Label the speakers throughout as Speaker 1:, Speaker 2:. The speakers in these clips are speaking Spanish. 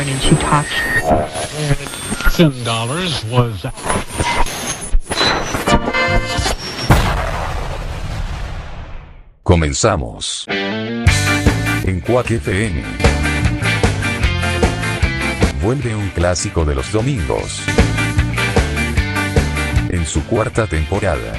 Speaker 1: morning she talks.
Speaker 2: $10 was...
Speaker 3: Comenzamos. En Quack FM. Vuelve un clásico de los domingos. En su cuarta temporada.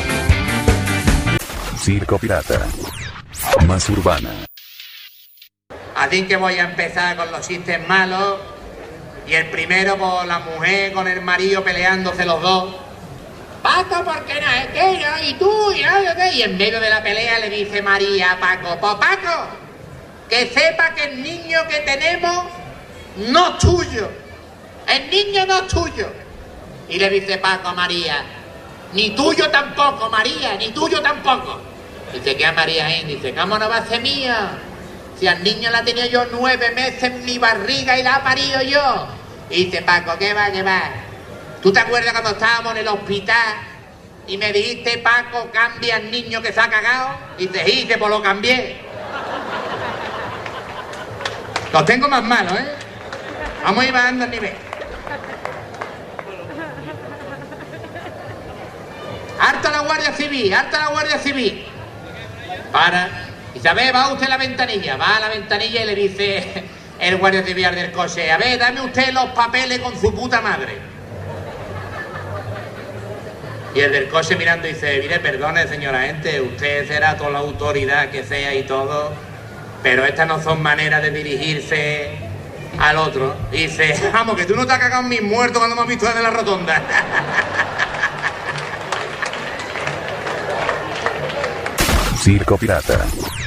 Speaker 3: Circo Pirata. Más urbana.
Speaker 4: Así que voy a empezar con los chistes malos. Y el primero por la mujer con el marido peleándose los dos. Paco, ¿por qué no es que yo? Y tú, y no, ¿qué? Y en medio de la pelea le dice María a Paco: pues Paco, que sepa que el niño que tenemos no es tuyo. El niño no es tuyo. Y le dice Paco a María: ni tuyo tampoco, María, ni tuyo tampoco. Dice: ¿qué a María? Dice: ¿cómo no va a ser mía? Si al niño la tenía yo 9 meses en mi barriga y la ha parido yo. Y dice Paco: ¿qué va, qué va? ¿Tú te acuerdas cuando estábamos en el hospital y me dijiste: Paco, cambia al niño que se ha cagado? Y te dice: pues lo cambié. Los tengo más malos, ¿eh? Vamos a ir bajando el nivel. Harta la Guardia Civil, harta la Guardia Civil. Para. Y dice: a ver, va usted a la ventanilla. Va a la ventanilla y le dice el Guardia Civil al del coche: a ver, dame usted los papeles con su puta madre. Y el del coche mirando dice: mire, perdone, señora agente, usted será toda la autoridad que sea y todo, pero estas no son maneras de dirigirse al otro. Y dice: vamos, que tú no te has cagado en mis muertos cuando me has visto desde la rotonda.
Speaker 3: Circo Pirata.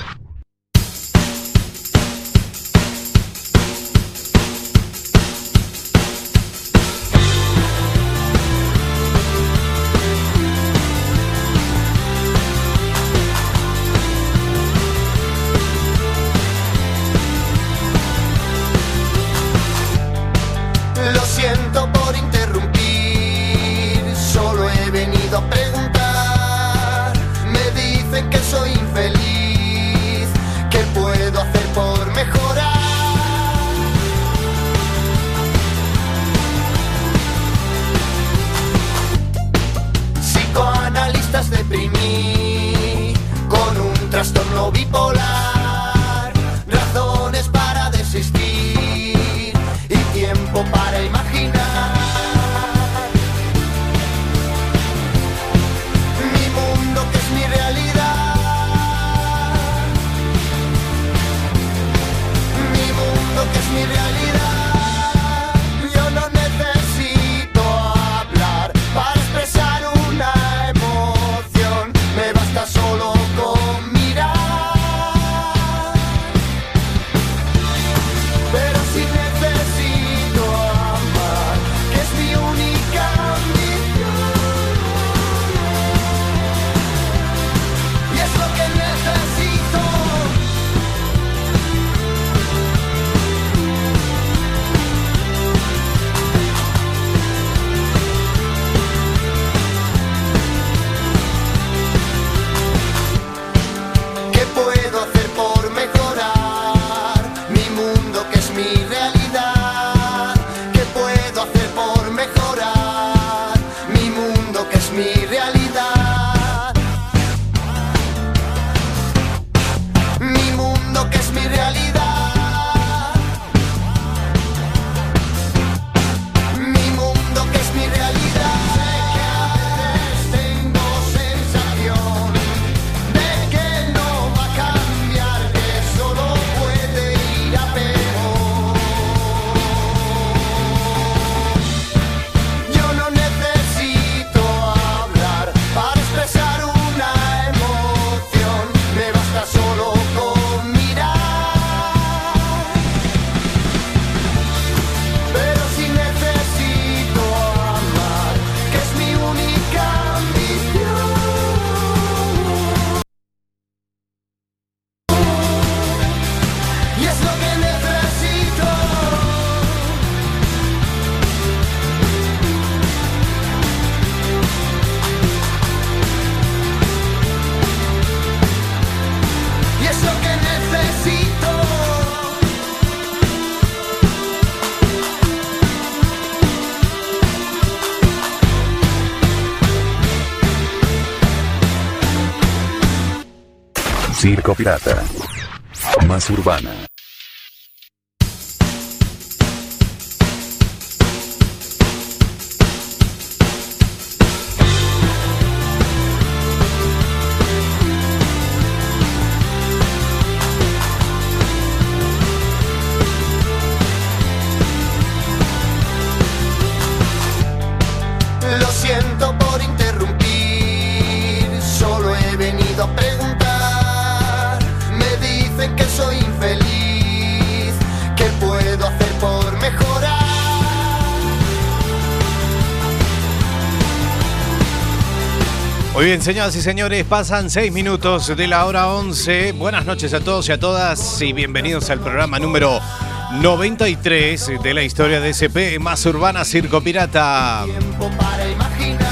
Speaker 5: Lo siento por interrumpir, solo he venido a preguntar. Me dicen que soy infeliz, ¿qué puedo hacer por mejorar? Psicoanalistas deprimí con un trastorno bipolar, razones para desistir y tiempo para imaginar. Mi mundo que es mi realidad. Mi mundo que es mi realidad. Yo no necesito hablar para expresar una emoción. Me basta solo con mirar.
Speaker 3: Circo Pirata. Más urbana.
Speaker 5: Lo siento por interrumpir, solo he venido a preguntar. Me dicen que soy infeliz, ¿qué puedo hacer por mejorar?
Speaker 1: Muy bien, señoras y señores, pasan 6 minutos de la hora 11. Buenas noches a todos y a todas y bienvenidos al programa número 93 de la historia de SP Más Urbana Circo Pirata.
Speaker 5: Tiempo para imaginar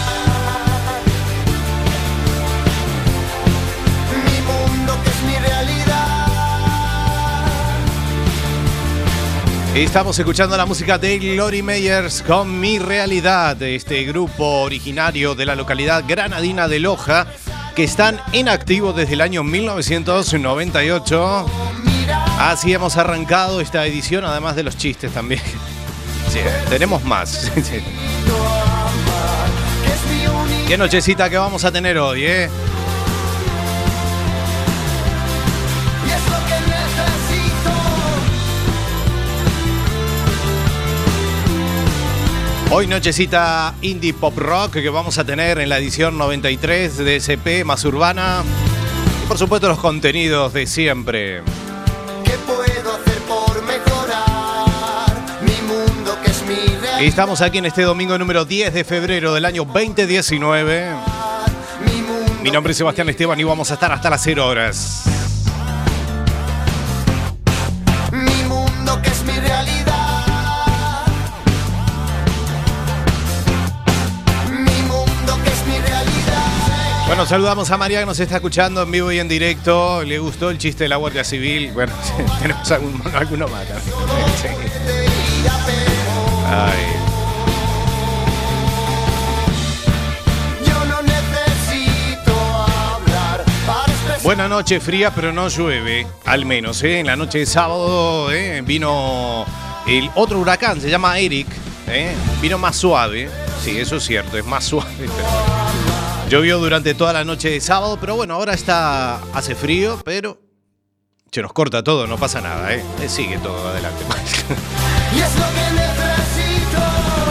Speaker 5: mi mundo, que es mi realidad.
Speaker 1: Estamos escuchando la música de Glory Meyers con Mi Realidad, este grupo originario de la localidad granadina de Loja, que están en activo desde el año 1998. Así hemos arrancado esta edición, además de los chistes también. Sí, tenemos más. Qué nochecita que vamos a tener hoy, ¿eh?
Speaker 5: Y es lo que necesito.
Speaker 1: Hoy nochecita indie pop rock que vamos a tener en la edición 93 de SP Más Urbana. Y por supuesto los contenidos de siempre.
Speaker 5: ¿Qué puedo hacer por mejorar mi mundo, que es mi realidad?
Speaker 1: Estamos aquí en este domingo número 10 de febrero del año 2019.
Speaker 5: Mi mundo,
Speaker 1: Mi nombre es Sebastián Esteban y vamos a estar hasta las 0 horas.
Speaker 5: mi mundo, que es mi realidad. Mi mundo, que es mi realidad.
Speaker 1: Bueno, saludamos a María que nos está escuchando en vivo y en directo. ¿Le gustó el chiste de la Guardia Civil? Bueno, tenemos alguno más también. Sí. Ay.
Speaker 5: Yo no necesito hablar para expresar.
Speaker 1: Buena noche, fría, pero no llueve. Al menos, ¿eh? En la noche de sábado vino el otro huracán, se llama Eric. Vino más suave. Sí, eso es cierto, es más suave. Llovió durante toda la noche de sábado, pero bueno, ahora hace frío, pero se nos corta todo, no pasa nada, sigue todo adelante.
Speaker 5: Y es lo que necesito.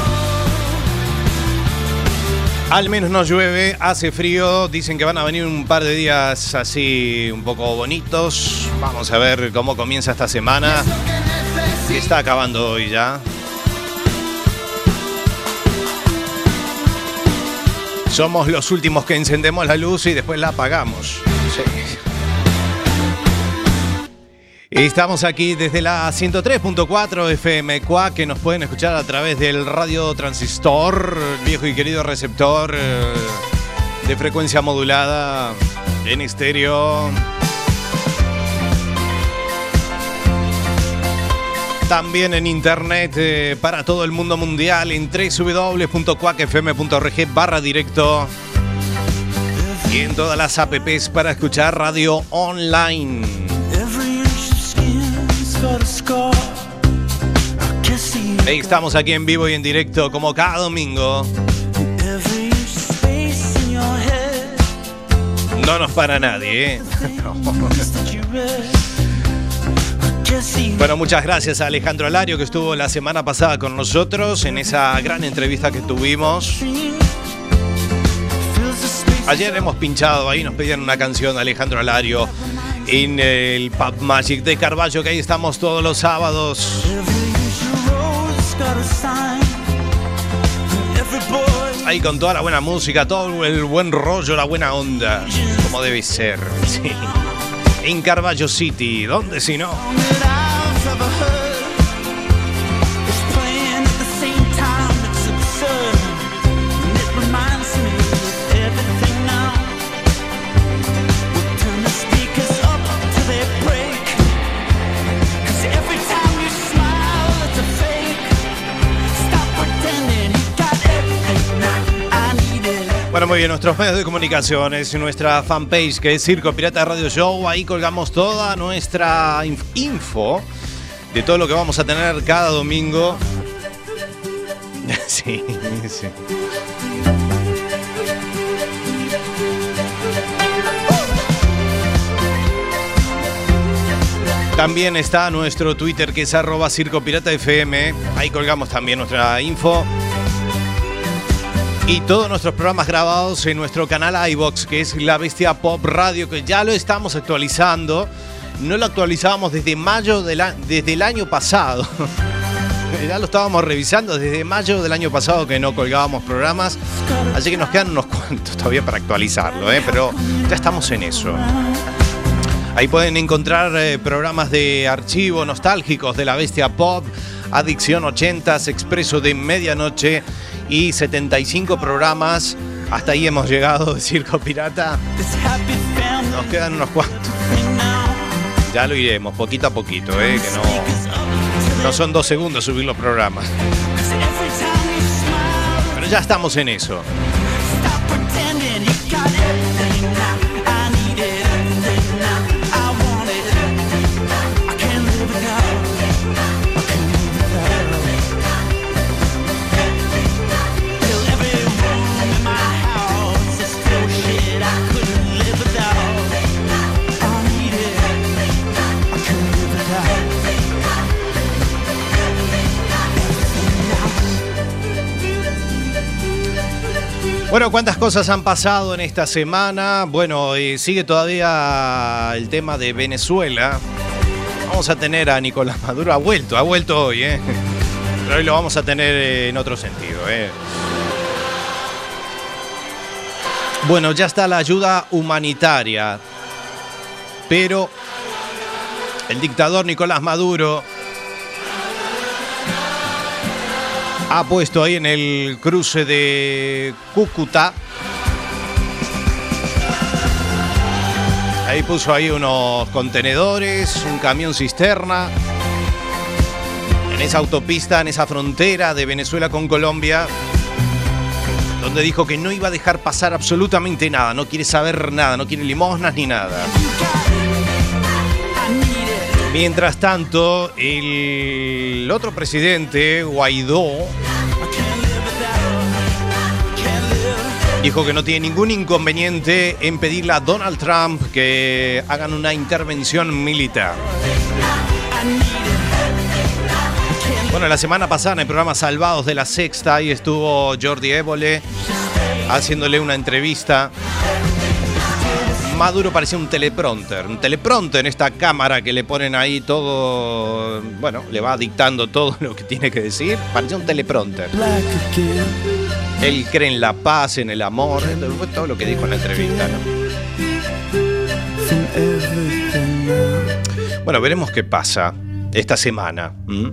Speaker 1: Al menos no llueve, hace frío, dicen que van a venir un par de días así un poco bonitos. Vamos a ver cómo comienza esta semana, que está acabando hoy ya. Somos los últimos que encendemos la luz y después la apagamos. Sí. Estamos aquí desde la 103.4 FM Cuac, que nos pueden escuchar a través del radio transistor, el viejo y querido receptor de frecuencia modulada en estéreo. También en internet para todo el mundo mundial en www.cuacfm.org/directo y en todas las apps para escuchar radio online. Estamos aquí en vivo y en directo como cada domingo. No nos para nadie, ¿eh? No. Bueno, muchas gracias a Alejandro Alario, que estuvo la semana pasada con nosotros en esa gran entrevista que tuvimos. Ayer hemos pinchado, ahí nos pedían una canción de Alejandro Alario en el Pub Magic de Carballo, que ahí estamos todos los sábados. Ahí con toda la buena música, todo el buen rollo, la buena onda, como debe ser, sí. En Carballo City, ¿dónde si no? Bueno, muy bien, nuestros medios de comunicaciones, nuestra fanpage que es Circo Pirata Radio Show, ahí colgamos toda nuestra info de todo lo que vamos a tener cada domingo. Sí, sí. También está nuestro Twitter que es @CircoPirataFM, ahí colgamos también nuestra info. Y todos nuestros programas grabados en nuestro canal iVox, que es La Bestia Pop Radio, que ya lo estamos actualizando. No lo actualizábamos desde mayo desde el año pasado. Ya lo estábamos revisando desde mayo del año pasado que no colgábamos programas. Así que nos quedan unos cuantos todavía para actualizarlo, pero ya estamos en eso. Ahí pueden encontrar programas de archivo nostálgicos de La Bestia Pop, Adicción 80s, Expreso de Medianoche y 75 programas. Hasta ahí hemos llegado de Circo Pirata. Nos quedan unos cuantos. Ya lo iremos, poquito a poquito, que no son 2 segundos subir los programas. Pero ya estamos en eso. Bueno, ¿cuántas cosas han pasado en esta semana? Bueno, sigue todavía el tema de Venezuela. Vamos a tener a Nicolás Maduro, ha vuelto hoy, pero hoy lo vamos a tener en otro sentido, Bueno, ya está la ayuda humanitaria, pero el dictador Nicolás Maduro ha puesto ahí en el cruce de Cúcuta, ahí puso ahí unos contenedores, un camión cisterna, en esa autopista, en esa frontera de Venezuela con Colombia, donde dijo que no iba a dejar pasar absolutamente nada, no quiere saber nada, no quiere limosnas ni nada. Mientras tanto, el otro presidente, Guaidó, dijo que no tiene ningún inconveniente en pedirle a Donald Trump que hagan una intervención militar. Bueno, la semana pasada en el programa Salvados de La Sexta, ahí estuvo Jordi Évole haciéndole una entrevista. Maduro parecía un teleprompter en esta cámara que le ponen ahí todo, bueno, le va dictando todo lo que tiene que decir, parecía un teleprompter. Él cree en la paz, en el amor, todo lo que dijo en la entrevista, ¿no? Bueno, veremos qué pasa esta semana.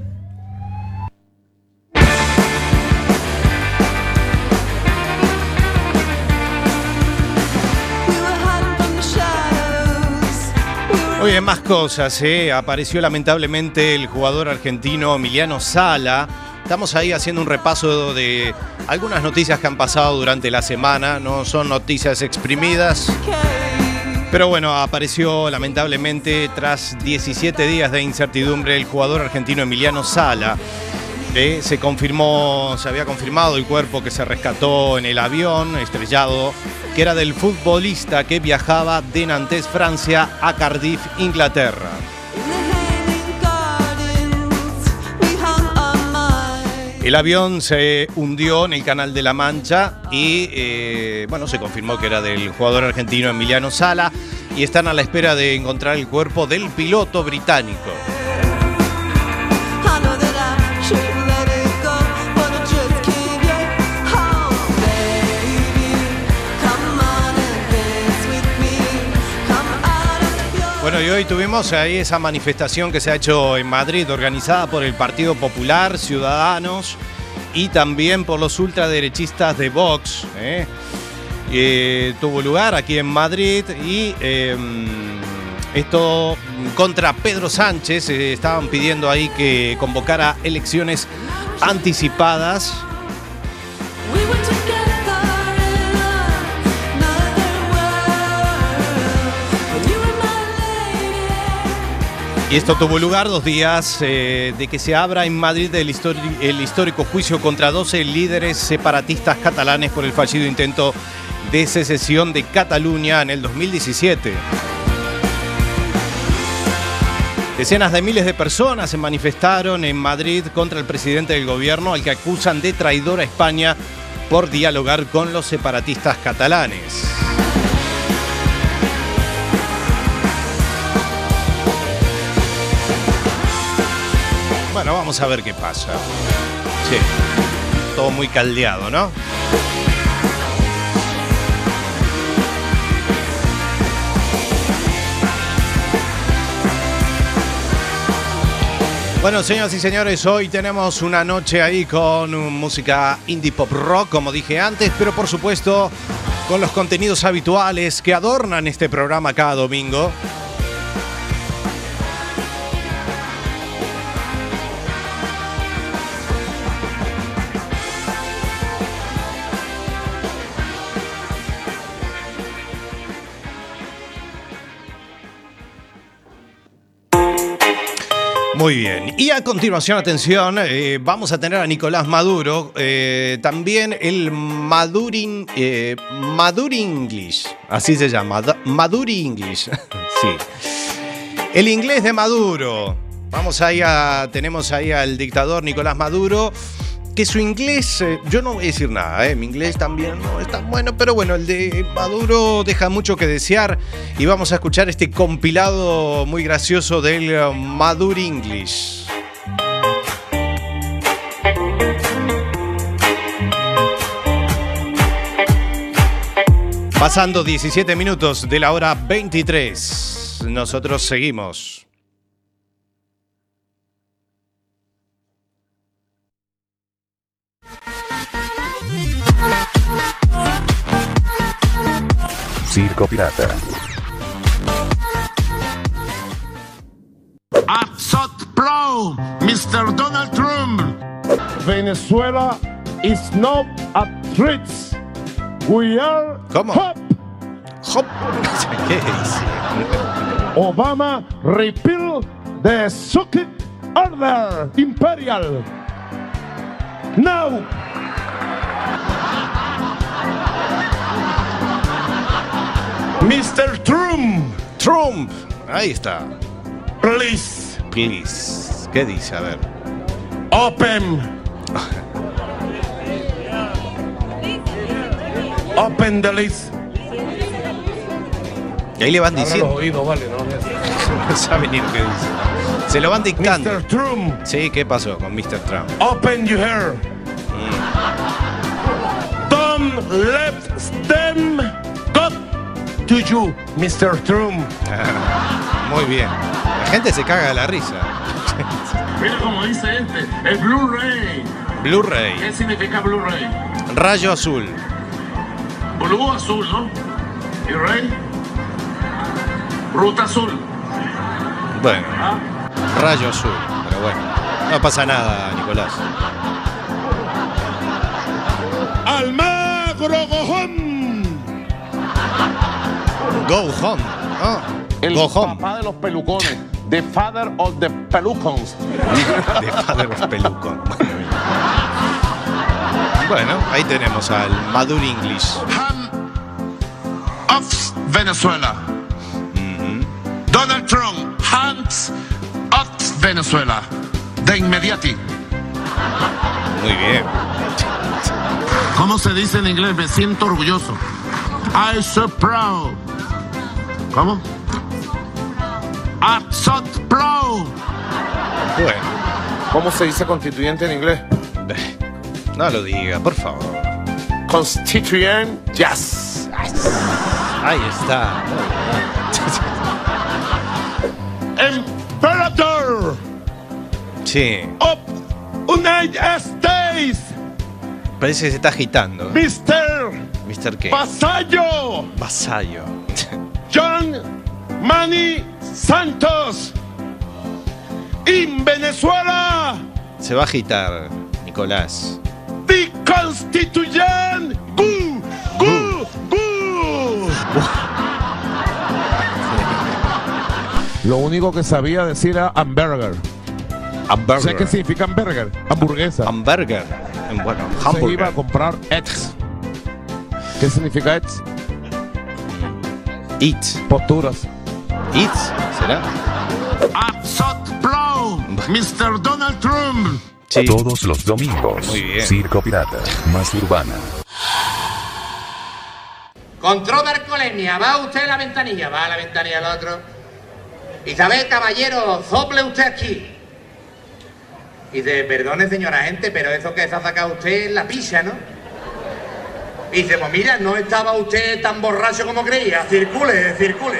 Speaker 1: Oye, más cosas, Apareció lamentablemente el jugador argentino Emiliano Sala. Estamos ahí haciendo un repaso de algunas noticias que han pasado durante la semana. No son noticias exprimidas. Pero bueno, apareció lamentablemente tras 17 días de incertidumbre el jugador argentino Emiliano Sala. Se había confirmado el cuerpo que se rescató en el avión estrellado, que era del futbolista que viajaba de Nantes, Francia, a Cardiff, Inglaterra. El avión se hundió en el Canal de la Mancha y se confirmó que era del jugador argentino Emiliano Sala y están a la espera de encontrar el cuerpo del piloto británico. Bueno, y hoy tuvimos ahí esa manifestación que se ha hecho en Madrid, organizada por el Partido Popular, Ciudadanos y también por los ultraderechistas de Vox. Tuvo lugar aquí en Madrid y esto contra Pedro Sánchez. Estaban pidiendo ahí que convocara elecciones anticipadas. Y esto tuvo lugar 2 días de que se abra en Madrid el histórico juicio contra 12 líderes separatistas catalanes por el fallido intento de secesión de Cataluña en el 2017. Decenas de miles de personas se manifestaron en Madrid contra el presidente del gobierno, al que acusan de traidor a España por dialogar con los separatistas catalanes. Bueno, vamos a ver qué pasa. Sí, todo muy caldeado, ¿no? Bueno, señoras y señores, hoy tenemos una noche ahí con música indie pop rock, como dije antes, pero por supuesto con los contenidos habituales que adornan este programa cada domingo. Muy bien, y a continuación, atención, vamos a tener a Nicolás Maduro, también el Maduri English, así se llama, Maduri English, sí. El inglés de Maduro, tenemos ahí al dictador Nicolás Maduro, que su inglés, yo no voy a decir nada, mi inglés también no es tan bueno, pero bueno, el de Maduro deja mucho que desear y vamos a escuchar este compilado muy gracioso del Maduro English. Pasando 17 minutos de la hora 23, nosotros seguimos.
Speaker 3: Circo Pirata.
Speaker 2: Assad Pro, Mr. Donald Trump.
Speaker 6: Venezuela is not a threat. We are
Speaker 1: ¿Cómo?
Speaker 6: hope.
Speaker 1: Hop. ¿Qué dice?
Speaker 6: Obama repeal the Secret Order Imperial. Now. Mr. Trump,
Speaker 1: Ahí está.
Speaker 6: please
Speaker 1: Please. ¿Qué dice? A ver.
Speaker 6: open the list.
Speaker 1: Y ahí le van
Speaker 6: Abra los
Speaker 1: diciendo.
Speaker 6: oídos, vale,
Speaker 1: No sabe ni lo que dice. Se lo van dictando.
Speaker 6: Mr. Trump,
Speaker 1: Sí, ¿qué pasó con Mr. Trump?
Speaker 6: open your hair. Don't let them go to you, Mr. Trump.
Speaker 1: Muy bien. La gente se caga de la risa.
Speaker 2: Mira como dice el Blu-ray.
Speaker 1: Blu-ray.
Speaker 2: ¿Qué significa Blu-ray?
Speaker 1: Rayo azul.
Speaker 2: Blue azul, ¿no? ¿Y Ray? Ruta azul.
Speaker 1: Bueno,
Speaker 2: ¿Ah?
Speaker 1: rayo azul. Pero bueno, no pasa nada, Nicolás.
Speaker 6: Almagro Gojón.
Speaker 1: Go home. ¿No?
Speaker 7: El
Speaker 1: Go home.
Speaker 7: papá de los pelucones. The father of the pelucons.
Speaker 1: De Father of Pelucón. Bueno, ahí tenemos al Maduro English.
Speaker 2: Hand of Venezuela. Donald Trump, hands of Venezuela. De inmediati.
Speaker 1: Muy bien.
Speaker 2: ¿Cómo se dice en inglés? Me siento orgulloso. I'm so proud. ¿Cómo? I'm so proud.
Speaker 1: Bueno,
Speaker 7: ¿Cómo se dice constituyente en inglés?
Speaker 1: no lo diga, por favor.
Speaker 7: Constituent. Yes.
Speaker 1: Ahí está.
Speaker 6: Imperator
Speaker 1: Sí,
Speaker 6: of United States.
Speaker 1: parece que se está agitando. ¿Mr. qué?
Speaker 6: Vasallo
Speaker 1: Vasallo.
Speaker 6: John Manny Santos. In Venezuela,
Speaker 1: Se va a agitar, Nicolás.
Speaker 6: the Constitution. Gu, gu, gu.
Speaker 2: Lo único que sabía decir era hamburger.
Speaker 1: Hamburger.
Speaker 2: ¿Sabes qué significa hamburger? Hamburguesa.
Speaker 1: Hamburger. Bueno,
Speaker 2: Entonces
Speaker 1: hamburger.
Speaker 2: iba a comprar eggs. ¿Qué significa eggs?
Speaker 1: Eat.
Speaker 2: Posturas.
Speaker 1: Eat, ¿será?
Speaker 2: Pro, Mr. Donald Trump.
Speaker 1: Sí.
Speaker 3: Todos los domingos.
Speaker 1: Muy bien.
Speaker 3: Circo Pirata, más urbana.
Speaker 4: Control de alcoholemia, va usted a la ventanilla, va a la ventanilla al otro. Isabel, caballero, sople usted aquí. Y dice, perdone señora gente, pero eso que se ha sacado usted es la pizza, ¿no? Y dice, pues mira, no estaba usted tan borracho como creía, circule, circule.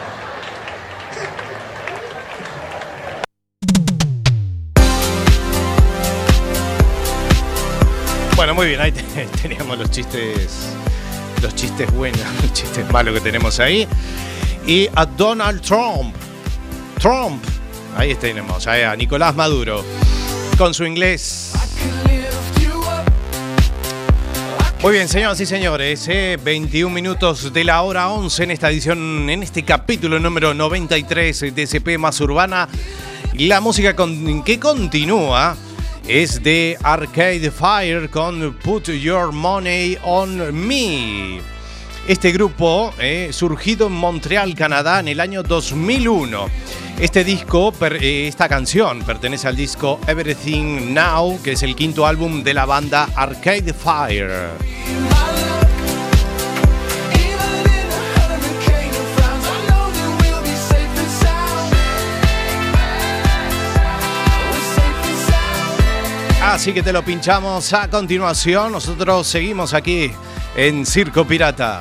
Speaker 1: Bueno, muy bien, ahí teníamos los chistes buenos, los chistes malos que tenemos ahí. Y a Donald Trump, ahí tenemos a Nicolás Maduro, con su inglés. Muy bien, señoras y señores, 21 minutos de la hora 11 en esta edición, en este capítulo número 93 de SP Más Urbana. La música que continúa es de Arcade Fire con Put Your Money on Me. Este grupo, surgido en Montreal, Canadá, en el año 2001. Esta canción pertenece al disco Everything Now, que es el quinto álbum de la banda Arcade Fire. Así que te lo pinchamos a continuación. Nosotros seguimos aquí en Circo Pirata.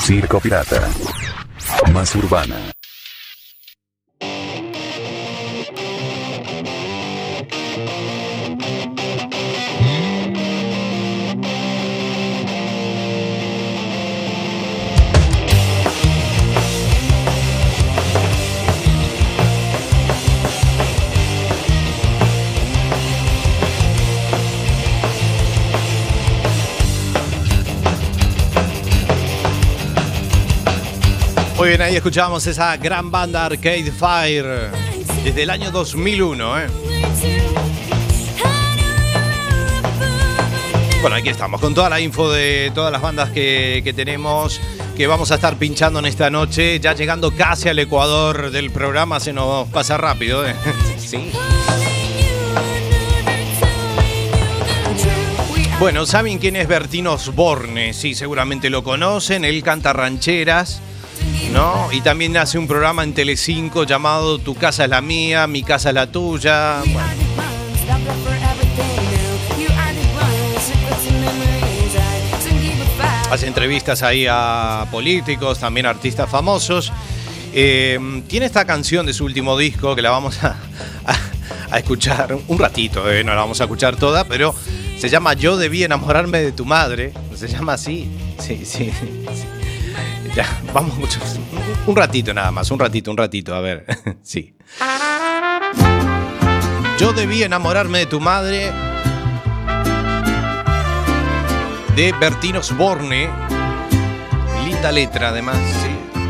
Speaker 3: Circo Pirata. Más urbana.
Speaker 1: Muy bien, ahí escuchábamos esa gran banda Arcade Fire desde el año 2001, Bueno, aquí estamos con toda la info de todas las bandas que tenemos, que vamos a estar pinchando en esta noche, ya llegando casi al Ecuador del programa, se nos pasa rápido, Sí. Bueno, ¿saben quién es Bertín Osborne? Sí, seguramente lo conocen, él canta rancheras, ¿no? Y también hace un programa en Telecinco llamado Tu casa es la mía, mi casa es la tuya. Bueno. Hace entrevistas ahí a políticos, también a artistas famosos. Tiene esta canción de su último disco que la vamos a escuchar un ratito, no la vamos a escuchar toda, pero se llama Yo debí enamorarme de tu madre. Se llama así. Sí. Ya, vamos mucho. Un ratito nada más, un ratito, a ver. Sí. Yo debí enamorarme de tu madre, de Bertín Osborne. Linda letra además, sí.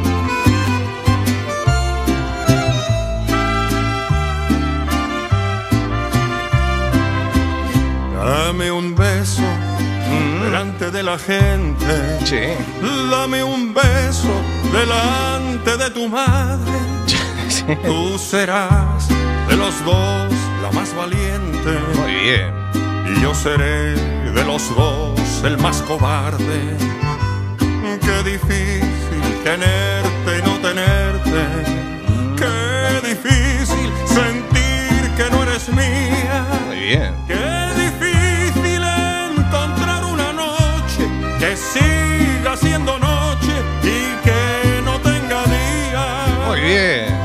Speaker 8: Dame un beso delante de la gente.
Speaker 1: Sí.
Speaker 8: Dame un beso delante de tu madre.
Speaker 1: Sí.
Speaker 8: Tú serás de los dos la más valiente.
Speaker 1: Muy bien.
Speaker 8: Y yo seré de los dos el más cobarde. Qué difícil tenerte y no tenerte. Qué difícil sentir que no eres mía.
Speaker 1: Muy bien.
Speaker 8: Qué difícil encontrar una noche que siga siendo noche y que no tenga día.
Speaker 1: Muy bien.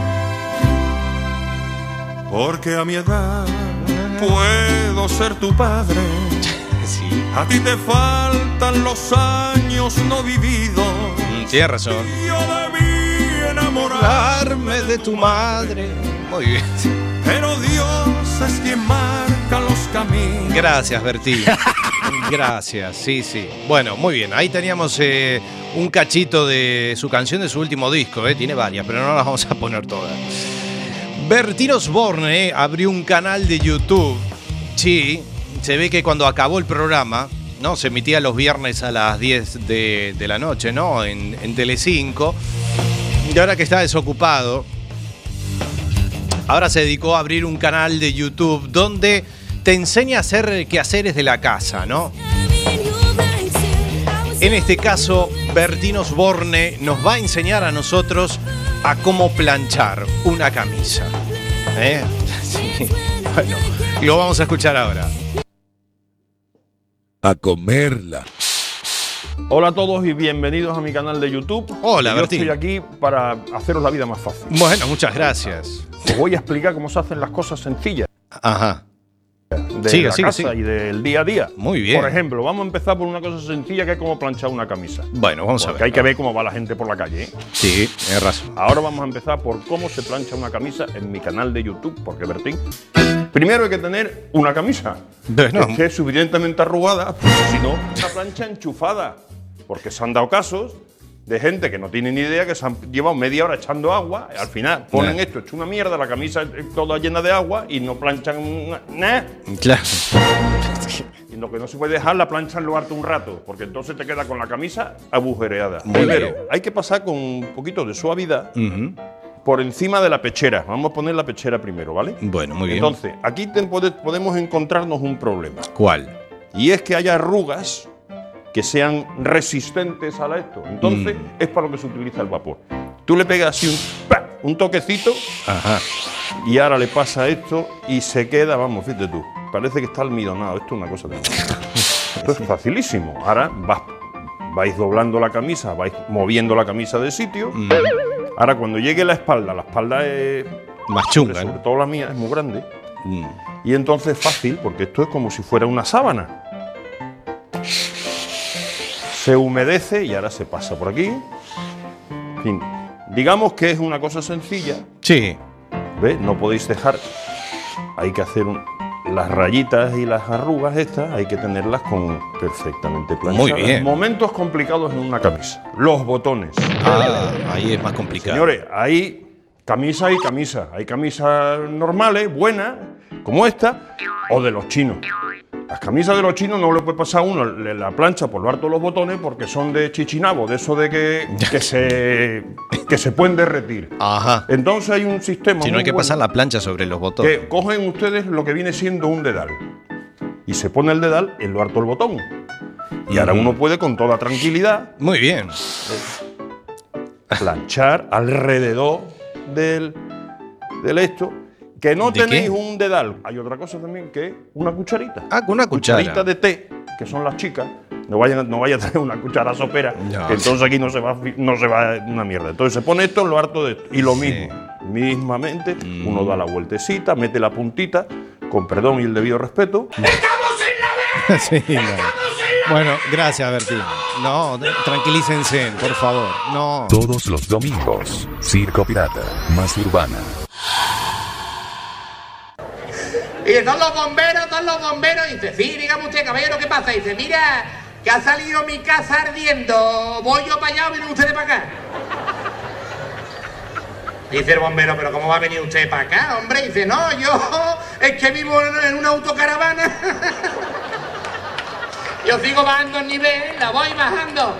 Speaker 8: Porque a mi edad puedo ser tu padre.
Speaker 1: Sí.
Speaker 8: A ti te faltan los años no vividos.
Speaker 1: Tienes razón.
Speaker 8: Yo debí enamorarme
Speaker 1: de tu madre. Muy bien.
Speaker 8: Pero Dios es quien marca los caminos.
Speaker 1: Gracias, Bertín. Gracias, sí. Bueno, muy bien. Ahí teníamos un cachito de su canción de su último disco. Tiene varias, pero no las vamos a poner todas. Bertín Osborne abrió un canal de YouTube. Sí, se ve que cuando acabó el programa, ¿no? Se emitía los viernes a las 10 de la noche, ¿no? En Telecinco. Y ahora que está desocupado, ahora se dedicó a abrir un canal de YouTube donde te enseña a hacer quehaceres de la casa, ¿no? En este caso, Bertín Osborne nos va a enseñar a nosotros a cómo planchar una camisa. Sí. Bueno, lo vamos a escuchar ahora.
Speaker 9: A comerla.
Speaker 10: Hola a todos y bienvenidos a mi canal de YouTube.
Speaker 1: Hola,
Speaker 10: Yo
Speaker 1: Bertín.
Speaker 10: estoy aquí para haceros la vida más fácil.
Speaker 1: Bueno, muchas gracias.
Speaker 10: Os voy a explicar cómo se hacen las cosas sencillas
Speaker 1: Ajá.
Speaker 10: de
Speaker 1: Sigue,
Speaker 10: la
Speaker 1: sigue,
Speaker 10: casa
Speaker 1: sigue.
Speaker 10: y del día a día.
Speaker 1: Muy bien.
Speaker 10: Por ejemplo, vamos a empezar por una cosa sencilla que es cómo planchar una camisa.
Speaker 1: Bueno, vamos a
Speaker 10: Porque
Speaker 1: ver.
Speaker 10: hay que ver cómo va la gente por la calle, ¿eh?
Speaker 1: Sí, tienes razón.
Speaker 10: Ahora vamos a empezar por cómo se plancha una camisa en mi canal de YouTube, porque Bertín. Primero hay que tener una camisa
Speaker 1: Bueno.
Speaker 10: que esté suficientemente arrugada, porque si no, una plancha enchufada. Porque se han dado casos de gente que no tiene ni idea, que se han llevado media hora echando agua, y al final ponen
Speaker 1: Nah.
Speaker 10: esto hecho una mierda, la camisa toda llena de agua y no planchan nada.
Speaker 1: Claro.
Speaker 10: Y lo que no se puede dejar la plancha en lo harto un rato, porque entonces te queda con la camisa agujereada.
Speaker 1: Muy
Speaker 10: Primero,
Speaker 1: bien.
Speaker 10: hay que pasar con un poquito de suavidad
Speaker 1: Ujú.
Speaker 10: por encima de la pechera. Vamos a poner la pechera primero, ¿vale?
Speaker 1: Bueno, muy bien.
Speaker 10: Entonces, aquí podemos encontrarnos un problema.
Speaker 1: ¿Cuál?
Speaker 10: Y es que haya arrugas que sean resistentes a esto. Entonces, es para lo que se utiliza el vapor. Tú le pegas así un toquecito
Speaker 1: Ajá.
Speaker 10: y ahora le pasa esto y se queda, vamos, fíjate tú, parece que está almidonado. Esto es una cosa de... Esto es facilísimo. Ahora vas vais doblando la camisa, vais moviendo la camisa de sitio. Ahora, cuando llegue la espalda es
Speaker 1: más chunga,
Speaker 10: sobre
Speaker 1: ¿no?
Speaker 10: todo la mía, es muy grande. Y entonces es fácil, porque esto es como si fuera una sábana. Se humedece y ahora se pasa por aquí. En fin, digamos que es una cosa sencilla.
Speaker 1: Sí.
Speaker 10: ¿Ves? No podéis dejar. Hay que hacer las rayitas y las arrugas estas, hay que tenerlas perfectamente planchadas.
Speaker 1: Muy bien.
Speaker 10: Momentos complicados en una camisa. Los botones.
Speaker 1: Ahí es más complicado.
Speaker 10: Señores, hay camisa y camisa. Hay camisas normales, buenas, como esta, o de los chinos. Las camisas de los chinos no le puede pasar a uno la plancha por lo harto los botones porque son de chichinabo, de eso de que se pueden derretir.
Speaker 1: Ajá.
Speaker 10: Entonces hay un sistema.
Speaker 1: Si no hay que pasar la plancha sobre los botones.
Speaker 10: Que cogen ustedes lo que viene siendo un dedal y se pone el dedal en lo harto el botón. Y ahora uno puede con toda tranquilidad.
Speaker 1: Muy bien.
Speaker 10: Planchar alrededor del esto. Que no tenéis un dedal. Hay otra cosa también que una cucharita.
Speaker 1: Con una cuchara.
Speaker 10: Cucharita de té, que son las chicas. No vaya a tener una cuchara sopera,
Speaker 1: No.
Speaker 10: que entonces aquí no se va una mierda. Entonces se pone esto en lo harto de esto. Y lo mismo, mismamente, uno da la vueltecita, mete la puntita, con perdón y el debido respeto.
Speaker 1: Sí, no. Bueno, gracias, Bertín. No, tranquilícense, por favor. No.
Speaker 3: Todos los domingos, Circo Pirata, más urbana.
Speaker 4: Y son los bomberos. Y dice, sí, dígame usted, caballero, ¿qué pasa? Y dice, mira, que ha salido mi casa ardiendo. ¿Voy yo para allá o vienen ustedes para acá? Dice el bombero, ¿pero cómo va a venir usted para acá, hombre? Y dice, no, yo es que vivo en una autocaravana. Yo sigo bajando el nivel, la voy bajando.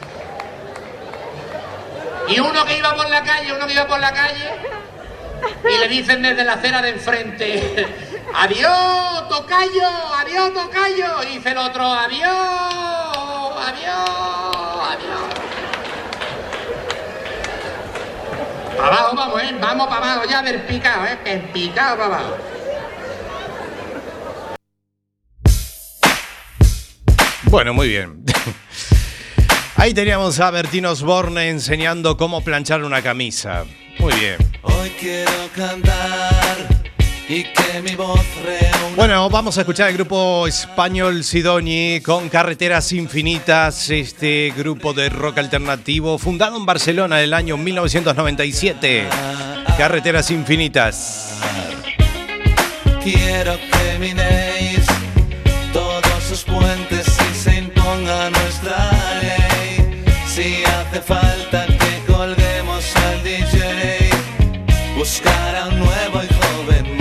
Speaker 4: Y uno que iba por la calle, y le dicen desde la acera de enfrente, adiós, tocayo. Y dice el otro, adiós. Para abajo vamos, vamos para abajo ya del picado, picado para abajo.
Speaker 1: Bueno, muy bien. Ahí teníamos a Bertín Osborne enseñando cómo planchar una camisa. Muy bien.
Speaker 9: Hoy quiero cantar y que mi voz reúna.
Speaker 1: Bueno, vamos a escuchar el grupo español Sidoní con Carreteras Infinitas, este grupo de rock alternativo fundado en Barcelona en el año 1997. Carreteras Infinitas.
Speaker 9: Quiero que minéis todos sus puentes y se imponga nuestra ley. Si hace falta que colguemos al DJ, buscar a un nuevo y joven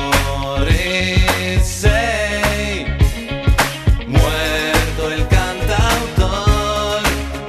Speaker 9: Morrissey. Muerto el cantautor,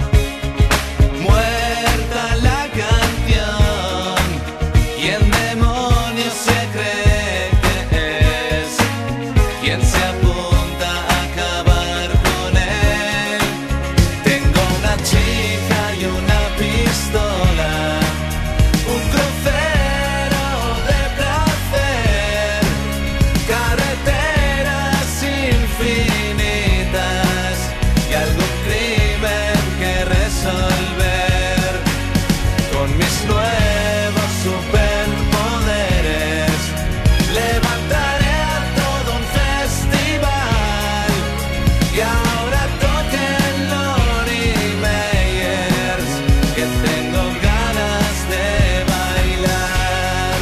Speaker 9: muerta la canción. ¿Quién demonios se cree que es? ¿Quién se apunta a acabar con él? Tengo una chica y una pistola, un crucero de placer, carreteras infinitas y algún crimen que resolver. Con mis nuevos superpoderes levantaré a todo un festival y ahora toquen Lonnie Meyers, que tengo ganas de bailar.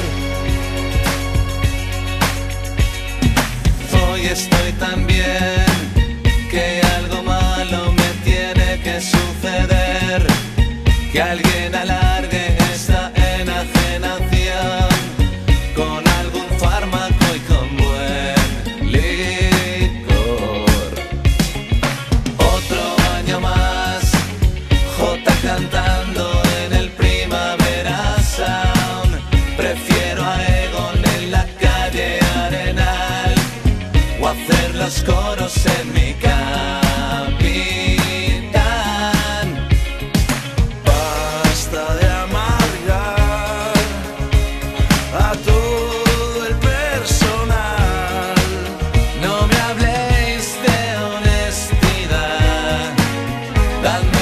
Speaker 9: Hoy estoy tan bien que algo malo me tiene que suceder, que alguien alargue esta enajenación con algún fármaco y con buen licor. Otro año más, Jota cantando en el Primavera Sound. Prefiero a Egon en la calle Arenal o hacer los coros en mi Capitán. Basta de amargar a todo el personal. No me habléis de honestidad, dadme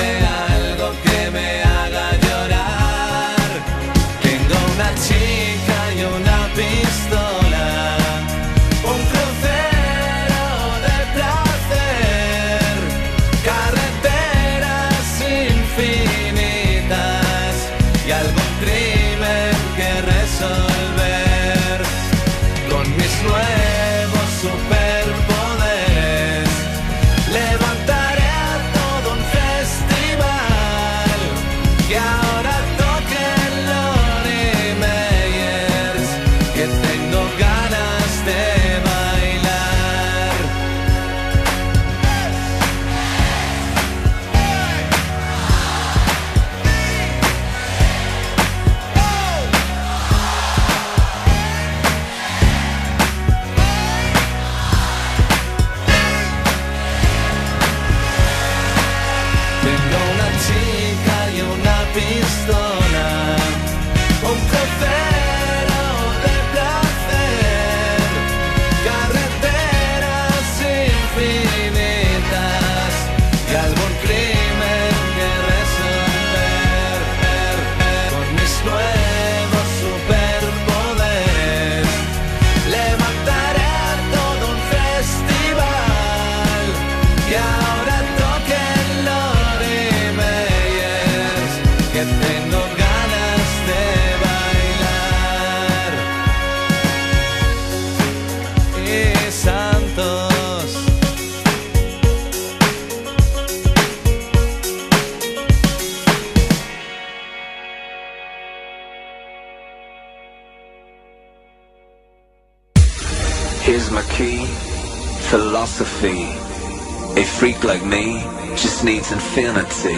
Speaker 9: Here's my key, philosophy. A freak like me just needs infinity.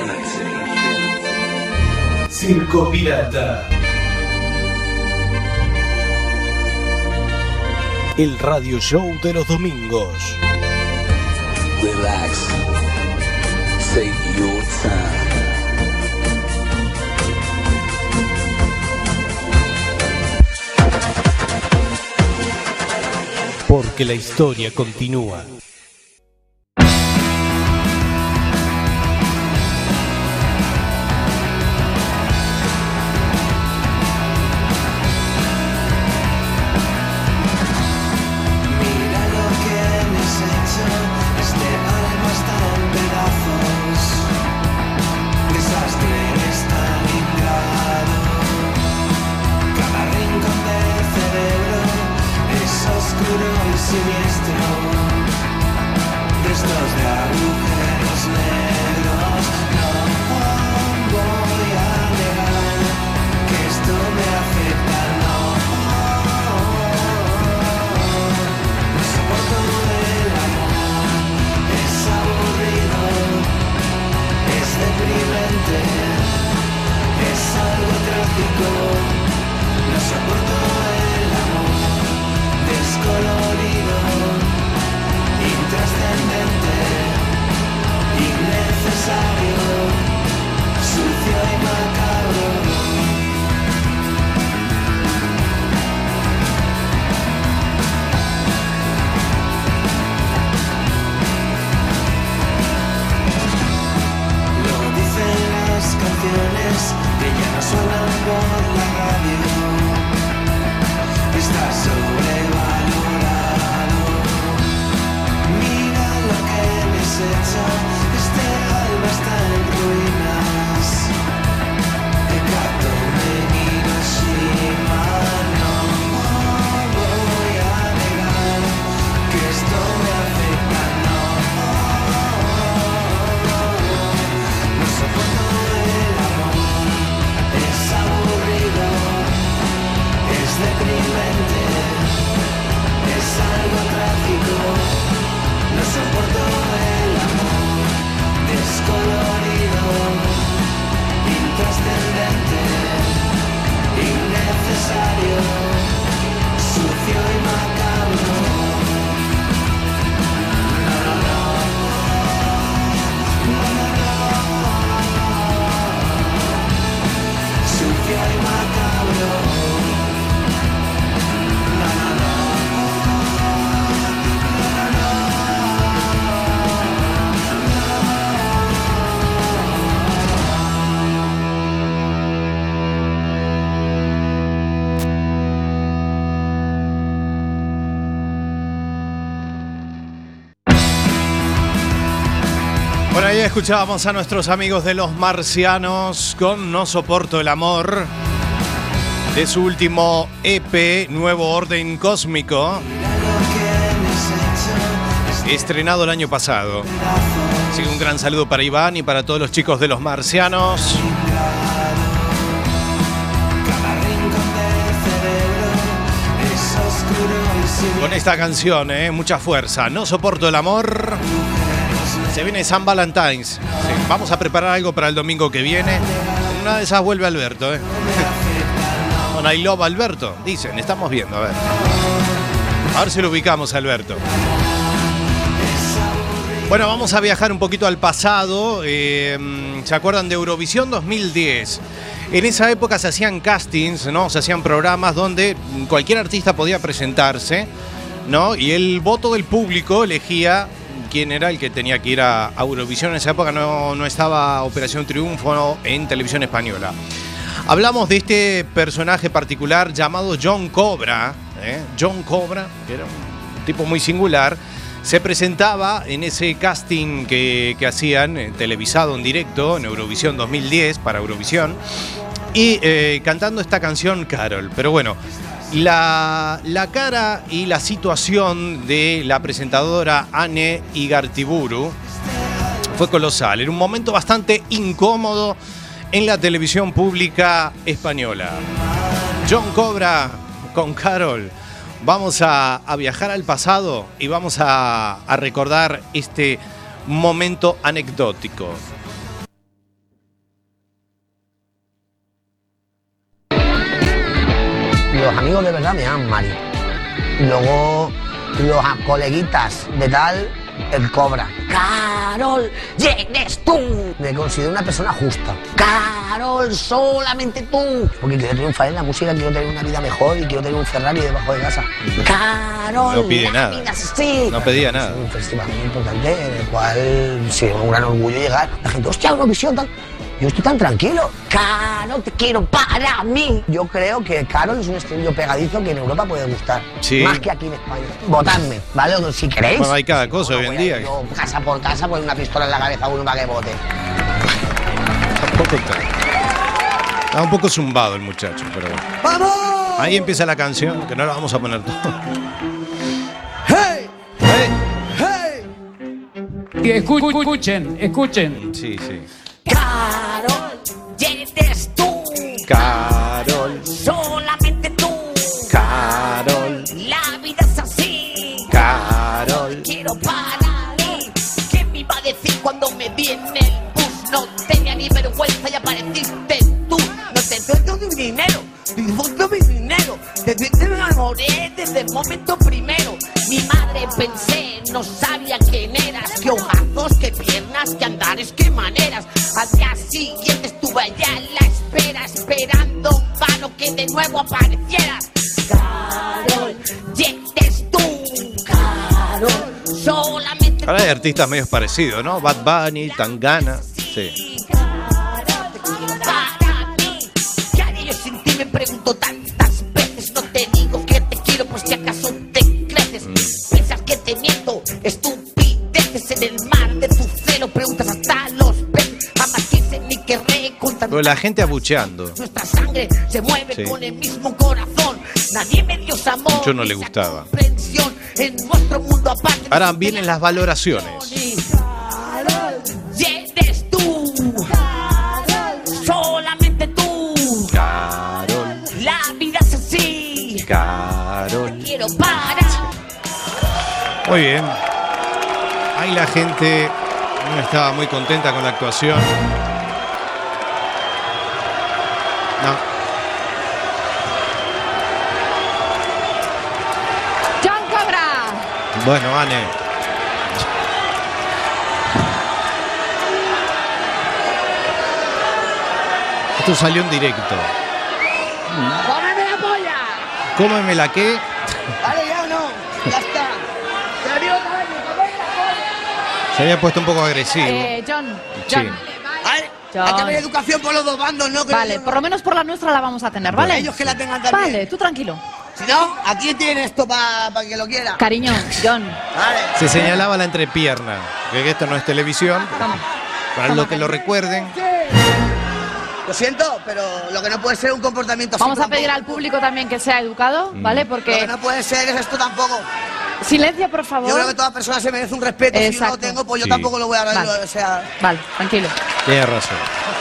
Speaker 11: Circo Pirata. El radio show de los domingos.
Speaker 9: Relax. Take your time.
Speaker 11: Porque la historia continúa.
Speaker 1: Bueno, ahí escuchábamos a nuestros amigos de Los Marcianos con No Soporto el Amor, de su último EP, Nuevo Orden Cósmico, estrenado el año pasado. Así que un gran saludo para Iván y para todos los chicos de Los Marcianos. Con esta canción, mucha fuerza. No soporto el amor. Se viene San Valentine's. Sí, vamos a preparar algo para el domingo que viene. En una de esas vuelve Alberto, Con I Love Alberto, dicen. Estamos viendo, a ver si lo ubicamos, Alberto. Bueno, vamos a viajar un poquito al pasado. ¿Se acuerdan de Eurovisión 2010? En esa época se hacían castings, ¿no? Se hacían programas donde cualquier artista podía presentarse, ¿no? Y el voto del público elegía quién era el que tenía que ir a Eurovisión. En esa época no estaba Operación Triunfo en televisión española. Hablamos de este personaje particular llamado John Cobra. John Cobra, que era un tipo muy singular. Se presentaba en ese casting que hacían televisado en directo en Eurovisión 2010 para Eurovisión y cantando esta canción Carol. Pero bueno, la cara y la situación de la presentadora Anne Igartiburu fue colosal. Era un momento bastante incómodo en la televisión pública española. John Cobra con Carol. Vamos a viajar al pasado y vamos a recordar este momento anecdótico.
Speaker 12: Los amigos de verdad me llaman Mari. Luego los coleguitas de tal, el Cobra. Carol, eres tú. Me considero una persona justa. Carol, solamente tú. Porque quiero triunfar en la música, quiero tener una vida mejor y quiero tener un Ferrari debajo de casa. Carol,
Speaker 1: no pide nada.
Speaker 12: Sí.
Speaker 1: No pedía nada.
Speaker 12: Es un festival muy importante en el cual sí, es un gran orgullo llegar. La gente, hostia, Eurovisión, tal. Yo estoy tan tranquilo. Carol, te quiero para mí. Yo creo que Carol es un estribillo pegadizo que en Europa puede gustar.
Speaker 1: Sí.
Speaker 12: Más que aquí en España. Votadme, ¿vale? O si queréis.
Speaker 1: Bueno, hay cada cosa hoy en día.
Speaker 12: Yo, casa por casa, poner una pistola en la cabeza a uno para que vote.
Speaker 1: Tampoco está un poco zumbado el muchacho, pero bueno.
Speaker 12: ¡Vamos!
Speaker 1: Ahí empieza la canción, que no la vamos a poner todo.
Speaker 12: ¡Hey!
Speaker 1: ¡Hey!
Speaker 13: Y escuchen.
Speaker 1: Sí, sí.
Speaker 12: Carol, eres tú.
Speaker 1: Carol,
Speaker 12: Solamente tú.
Speaker 1: Carol,
Speaker 12: La vida es así.
Speaker 1: Carol.
Speaker 12: Quiero para mí. ¿Qué me iba a decir cuando me vi en el bus? No tenía ni vergüenza y apareciste tú. No te doy mi dinero. Disfruto mi dinero. Te enamoré desde el momento primero. Mi madre pensé, no sabía quién eras. Qué ojazos, qué piernas, qué andares, qué maneras. Al día siguiente estuve allá en la espera, esperando en vano que de nuevo aparecieras. Carol, eres tú. Carol, solamente.
Speaker 1: Ahora hay artistas medios parecidos, ¿no? Bad Bunny, Tangana. Sí.
Speaker 12: Para mí, ¿qué haré yo sin ti? Me pregunto tantas veces. No te digo que te quiero, pues si acaso te creces. Piensas que te miento, estupideces en el mar de tu celo. Preguntas hasta los peces, jamás quise ni querré contar.
Speaker 1: Pero la gente abucheando.
Speaker 12: Nuestra sangre se mueve
Speaker 1: Sí.
Speaker 12: con el mismo corazón. Nadie me dio amor.
Speaker 1: Mucho no
Speaker 12: ni
Speaker 1: le
Speaker 12: esa
Speaker 1: gustaba.
Speaker 12: comprensión en nuestro mundo aparte.
Speaker 1: Ahora vienen las valoraciones.
Speaker 12: Carol, eres tú. Carol, solamente tú.
Speaker 1: Carol,
Speaker 12: La vida es así.
Speaker 1: Carol.
Speaker 12: Quiero parar.
Speaker 1: Muy bien. Ahí la gente no estaba muy contenta con la actuación. No.
Speaker 14: John Cobra.
Speaker 1: Bueno, Anne. Esto salió en directo.
Speaker 12: ¡Cómeme la polla!
Speaker 1: ¿Cómeme la qué?
Speaker 12: Vale, ya o no. Ya está. Te digo, caballo, cómeme la polla.
Speaker 1: Se había puesto un poco agresivo.
Speaker 14: John.
Speaker 1: Sí.
Speaker 12: Vale.
Speaker 14: John.
Speaker 12: Hay que haber educación por los dos bandos, ¿no?
Speaker 14: Vale, por lo menos por la nuestra la vamos a tener, ¿vale?
Speaker 12: Ellos que la tengan también.
Speaker 14: Vale, tú tranquilo.
Speaker 12: Si no, aquí tienen esto para que lo quiera.
Speaker 14: Cariño, John.
Speaker 12: Vale.
Speaker 1: Se señalaba la entrepierna. Que esto no es televisión.
Speaker 14: Vamos.
Speaker 1: Para los que lo recuerden.
Speaker 12: Lo siento, pero lo que no puede ser un comportamiento así.
Speaker 14: Vamos a
Speaker 12: tampoco.
Speaker 14: pedir al público también que sea educado, ¿vale?
Speaker 12: Lo que
Speaker 14: Porque
Speaker 12: no puede ser es esto tampoco.
Speaker 14: silencio, por favor.
Speaker 12: Yo creo que toda persona se merece un respeto. Si no
Speaker 14: Exacto.
Speaker 12: lo tengo, pues yo
Speaker 1: Sí.
Speaker 12: tampoco lo voy a dar.
Speaker 14: Vale.
Speaker 12: O sea,
Speaker 14: Vale, tranquilo.
Speaker 1: Tiene razón.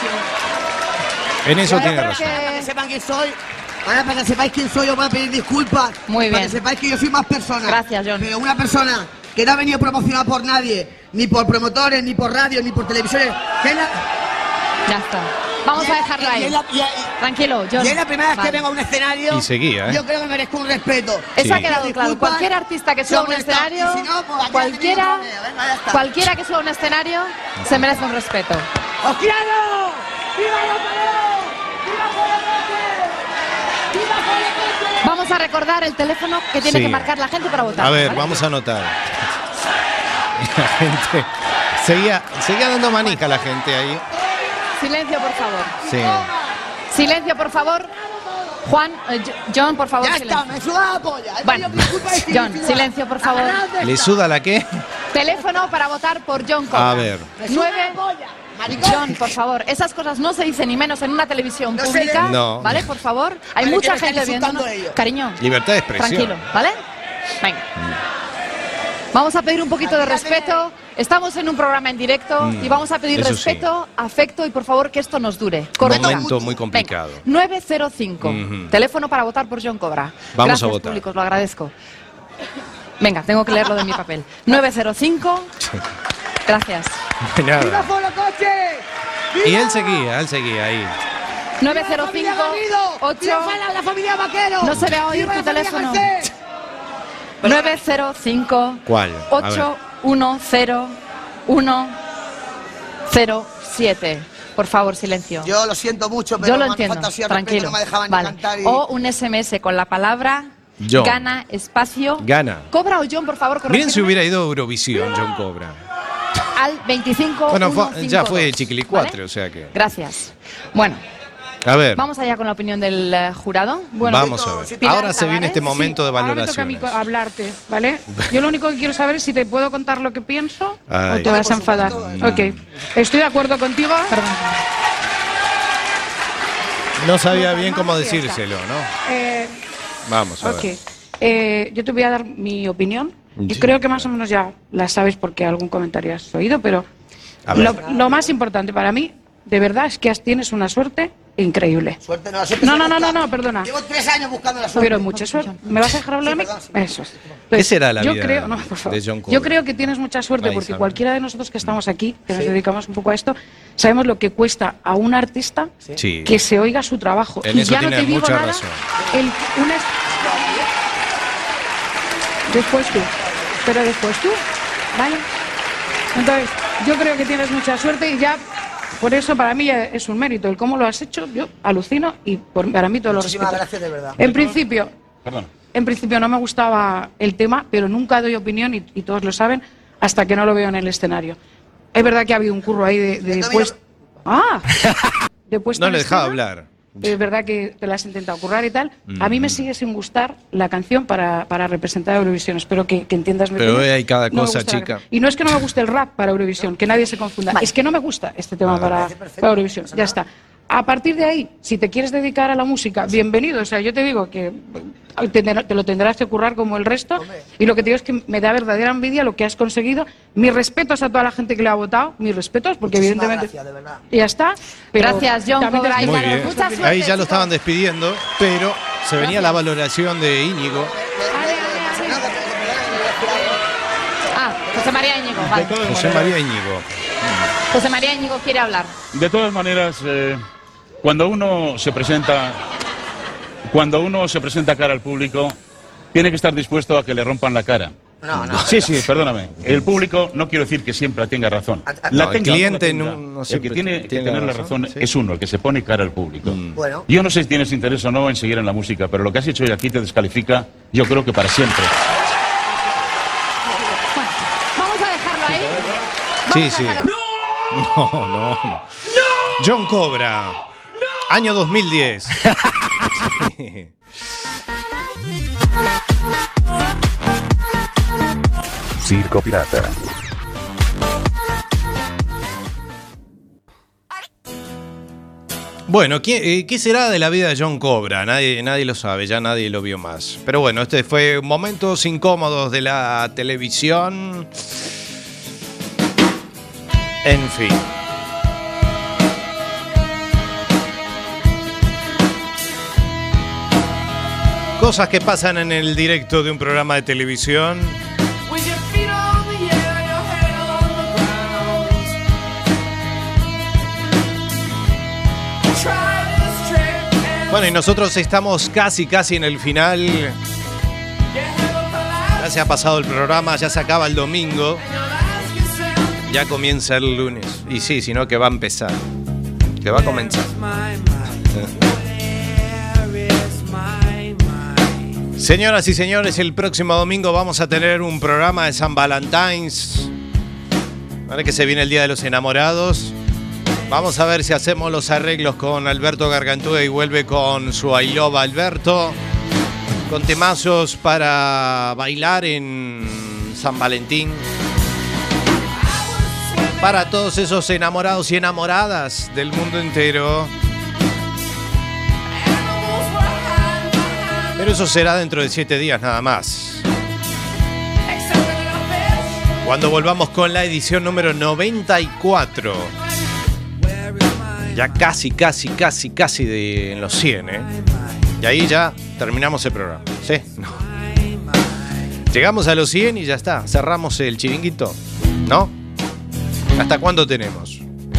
Speaker 1: En eso tiene
Speaker 12: para
Speaker 1: razón.
Speaker 12: que sepan quién soy. Ahora, para que sepáis quién soy, os voy a pedir disculpas.
Speaker 14: Muy
Speaker 12: Para
Speaker 14: bien.
Speaker 12: que sepáis que yo soy más persona.
Speaker 14: Gracias, John.
Speaker 12: Pero una persona que no ha venido promocionada por nadie, ni por promotores, ni por radio, ni por televisiones. Que es la-
Speaker 14: Ya está. Vamos a dejarlo
Speaker 12: y
Speaker 14: ahí.
Speaker 12: es la-
Speaker 14: Tranquilo, John.
Speaker 12: Y es la primera vez
Speaker 14: Vale.
Speaker 12: que vengo a un escenario.
Speaker 1: Y seguía, ¿eh?
Speaker 12: Yo creo que merezco un respeto.
Speaker 14: Eso ha
Speaker 1: Sí.
Speaker 14: quedado claro.
Speaker 12: Disculpas,
Speaker 14: Cualquier artista que suba a un
Speaker 12: sobre esto.
Speaker 14: escenario,
Speaker 12: Y si no, pues aquí
Speaker 14: cualquiera,
Speaker 12: la tenéis, venga, ya está.
Speaker 14: cualquiera que suba a un escenario se merece un respeto.
Speaker 12: ¡Os quiero! ¡Viva la pared! ¡Viva Coyote! ¡Viva Coyote!
Speaker 14: Vamos a recordar el teléfono que tiene
Speaker 1: Sí.
Speaker 14: que marcar la gente para votar.
Speaker 1: A ver,
Speaker 14: ¿vale?
Speaker 1: vamos a anotar. La gente seguía dando manica a la gente ahí.
Speaker 14: Silencio, por favor.
Speaker 1: Sí.
Speaker 14: Silencio, por favor. Juan, John, por favor,
Speaker 12: Ya
Speaker 14: silencio.
Speaker 12: está, me suda la polla. He
Speaker 14: Bueno,
Speaker 12: pedido disculpas y estoy
Speaker 14: John,
Speaker 12: suda.
Speaker 14: silencio, por favor.
Speaker 1: ¿Le suda la qué?
Speaker 14: Teléfono para votar por John Cobra.
Speaker 1: A ver.
Speaker 12: Me suda
Speaker 14: 9.
Speaker 12: la polla. Maricón.
Speaker 14: John, por favor, esas cosas no se dicen ni menos en una televisión
Speaker 12: No se
Speaker 14: pública,
Speaker 12: le-
Speaker 1: No.
Speaker 14: ¿vale? Por favor, hay
Speaker 12: Pero
Speaker 14: mucha
Speaker 12: que me
Speaker 14: gente
Speaker 12: están
Speaker 14: viéndonos.
Speaker 12: insultando ellos.
Speaker 14: Cariño,
Speaker 1: Libertad de expresión.
Speaker 14: tranquilo, ¿vale? Venga. Vamos a pedir un poquito de respeto Estamos en un programa en directo y vamos a pedir
Speaker 1: eso
Speaker 14: respeto, afecto y por favor que esto nos dure. Correcto.
Speaker 1: Momento muy complicado.
Speaker 14: Venga, 905. Teléfono para votar por John Cobra.
Speaker 1: Vamos
Speaker 14: Gracias,
Speaker 1: a votar.
Speaker 14: públicos, lo agradezco. Venga, tengo que leerlo de mi papel. 905. Gracias.
Speaker 1: Nada.
Speaker 12: Polo Coche!
Speaker 1: Y él seguía ahí.
Speaker 14: 905 8.
Speaker 12: ¡Viva la familia Vaquero!
Speaker 14: No se ve a oír
Speaker 12: ¡Viva
Speaker 14: tu
Speaker 12: la familia
Speaker 14: teléfono.
Speaker 12: Garcés!
Speaker 14: 905
Speaker 1: ¿Cuál? A ver.
Speaker 14: 810-107. Por favor, silencio.
Speaker 15: Yo lo siento mucho, pero
Speaker 14: Yo lo
Speaker 15: me han
Speaker 14: entiendo.
Speaker 15: faltado así al
Speaker 14: Tranquilo.
Speaker 15: respeto, no me dejaban
Speaker 14: Vale.
Speaker 15: ni cantar y...
Speaker 14: O un SMS con la palabra
Speaker 1: John.
Speaker 14: gana espacio.
Speaker 1: Gana.
Speaker 14: Cobra o John, por favor,
Speaker 1: Miren si
Speaker 14: corrígeme.
Speaker 1: hubiera ido a Eurovisión, John Cobra.
Speaker 14: Al 25.
Speaker 1: Bueno, ya
Speaker 14: 152,
Speaker 1: fue Chiquilicuatre,
Speaker 14: ¿vale?
Speaker 1: o sea que.
Speaker 14: Gracias. Bueno,
Speaker 1: A ver,
Speaker 14: vamos allá con la opinión del jurado.
Speaker 1: vamos a ver.
Speaker 14: Pilar
Speaker 1: Ahora se viene
Speaker 14: Tavares.
Speaker 1: este momento de
Speaker 13: Ahora me toca a mí
Speaker 1: valoraciones.
Speaker 13: hablarte, ¿vale? Yo lo único que quiero saber es si te puedo contar lo que pienso
Speaker 1: Ay.
Speaker 13: o te vas a enfadar. Ok, estoy de acuerdo contigo.
Speaker 1: No sabía bien cómo decírselo, ¿no? Vamos a
Speaker 13: Ok,
Speaker 1: ver.
Speaker 13: yo te voy a dar mi opinión. Yo
Speaker 1: Sí.
Speaker 13: creo que más o menos ya la sabes porque algún comentario has oído, pero
Speaker 1: A ver.
Speaker 13: lo más importante para mí, de verdad, es que tienes una suerte increíble.
Speaker 15: Suerte no, siempre
Speaker 13: No,
Speaker 15: se
Speaker 13: no, no,
Speaker 15: busca.
Speaker 13: no, perdona.
Speaker 15: Llevo 3 años buscando la suerte.
Speaker 13: Pero mucha suerte. ¿Me vas a dejar hablar a mí? Eso es.
Speaker 1: ¿Qué será la
Speaker 13: yo
Speaker 1: vida
Speaker 13: creo, no, por favor.
Speaker 1: de John Cobra?
Speaker 13: Yo creo que tienes mucha suerte
Speaker 1: Vais,
Speaker 13: porque
Speaker 1: a ver.
Speaker 13: cualquiera de nosotros que estamos aquí, que nos dedicamos un poco a esto, sabemos lo que cuesta a un artista
Speaker 1: Sí.
Speaker 13: que se oiga su trabajo.
Speaker 1: En
Speaker 13: y
Speaker 1: eso
Speaker 13: ya no
Speaker 1: tiene
Speaker 13: te digo
Speaker 1: mucha
Speaker 13: nada.
Speaker 1: razón.
Speaker 13: Después tú. Pero después tú. ¿Vale? Entonces, yo creo que tienes mucha suerte y ya. Por eso para mí ya es un mérito. El cómo lo has hecho, yo alucino y para mí todo lo
Speaker 15: Muchísimas
Speaker 13: respeto.
Speaker 15: gracias, de verdad.
Speaker 13: En principio no me gustaba el tema, pero nunca doy opinión y todos lo saben hasta que no lo veo en el escenario. Es verdad que ha habido un curro ahí de puesta. ¡Ah! De puesta
Speaker 1: No
Speaker 13: en
Speaker 1: le dejaba
Speaker 13: escena.
Speaker 1: hablar.
Speaker 13: Es verdad que te la has intentado currar y tal. A mí me sigue sin gustar la canción para representar a Eurovisión. Espero que entiendas mi
Speaker 1: Pero
Speaker 13: opinión.
Speaker 1: hay cada
Speaker 13: No me
Speaker 1: cosa,
Speaker 13: gusta la
Speaker 1: chica.
Speaker 13: canción. Y no es que no me guste el rap para Eurovisión, que nadie se confunda. Es que no me gusta este tema para Eurovisión. Ya está. A partir de ahí, si te quieres dedicar a la música, bienvenido. O sea, yo te digo que te lo tendrás que currar como el resto. Y lo que te digo es que me da verdadera envidia lo que has conseguido. Mis respetos a toda la gente que le ha votado. Mis respetos, porque
Speaker 15: Muchísimas
Speaker 13: evidentemente.
Speaker 15: gracias, de verdad.
Speaker 13: Y ya está. Pero
Speaker 14: Gracias, John
Speaker 13: también te
Speaker 14: Cobra.
Speaker 13: digo-
Speaker 1: Muy bien.
Speaker 14: Mucha suerte,
Speaker 1: Ahí ya lo
Speaker 14: chicos.
Speaker 1: estaban despidiendo, pero se venía la valoración de Íñigo.
Speaker 14: Ah, José María Íñigo. Vale.
Speaker 1: José María Íñigo.
Speaker 14: José María Íñigo quiere hablar.
Speaker 16: De todas maneras, cuando uno se presenta cara al público, tiene que estar dispuesto a que le rompan la cara.
Speaker 15: No, no.
Speaker 16: Sí, sí, perdóname. El público no quiero decir que siempre tenga razón. La
Speaker 1: No, el
Speaker 16: tenga o
Speaker 1: cliente
Speaker 16: la tenga,
Speaker 1: no
Speaker 16: el
Speaker 1: siempre
Speaker 16: que tiene que
Speaker 1: tiene
Speaker 16: tener
Speaker 1: la
Speaker 16: la
Speaker 1: razón,
Speaker 16: razón es uno, el que se pone cara al público.
Speaker 15: Bueno.
Speaker 16: Yo no sé si tienes interés o no en seguir en la música, pero lo que has hecho hoy aquí te descalifica, yo creo que para siempre.
Speaker 14: Vamos a dejarlo ahí.
Speaker 1: Sí, sí. No. John Cobra. Año 2010.
Speaker 3: Circo Pirata.
Speaker 1: Bueno, ¿qué será de la vida de John Cobra? Nadie lo sabe, ya nadie lo vio más. Pero bueno, este fue momentos incómodos de la televisión. En fin. Cosas que pasan en el directo de un programa de televisión. Bueno, y nosotros estamos casi en el final. Ya se ha pasado el programa, ya se acaba el domingo. Ya comienza el lunes. Y sí, sino que va a empezar. Que va a comenzar. Señoras y señores, el próximo domingo vamos a tener un programa de San Valentine's. Ahora que se viene el Día de los Enamorados. Vamos a ver si hacemos los arreglos con Alberto Gargantúa y vuelve con su I Love Alberto. Con temazos para bailar en San Valentín. Para todos esos enamorados y enamoradas del mundo entero. Pero eso será dentro de 7 días nada más. Cuando volvamos con la edición número 94. Ya casi de los 100, ¿eh? Y ahí ya terminamos el programa. ¿Sí? No. Llegamos a los 100 y ya está. Cerramos el chiringuito. ¿No? ¿Hasta cuándo tenemos?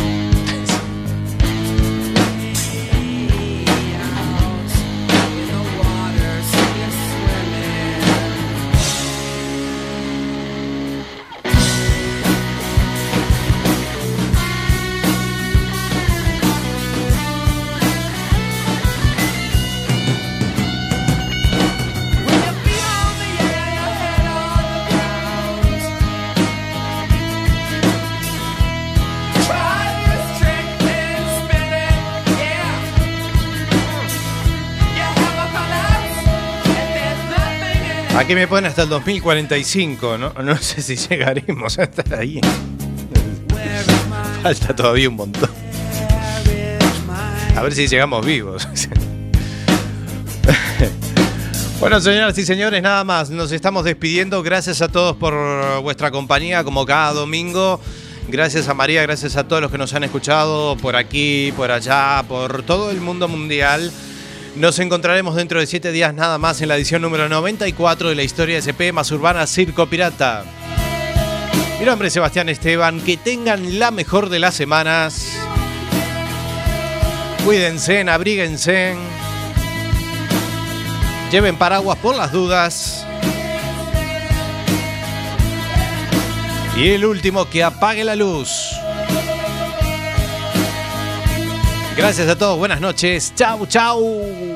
Speaker 1: Aquí me ponen hasta el 2045, ¿no? No sé si llegaremos a estar ahí. Falta todavía un montón. A ver si llegamos vivos. Bueno, señoras y señores, nada más. Nos estamos despidiendo. Gracias a todos por vuestra compañía, como cada domingo. Gracias a María, gracias a todos los que nos han escuchado por aquí, por allá, por todo el mundo mundial. Nos encontraremos dentro de 7 días nada más en la edición número 94 de la historia SP más urbana Circo Pirata. Mi nombre es Sebastián Esteban. Que tengan la mejor de las semanas. Cuídense, abríguense. Lleven paraguas por las dudas. Y el último, que apague la luz. Gracias a todos, buenas noches. Chau, chau.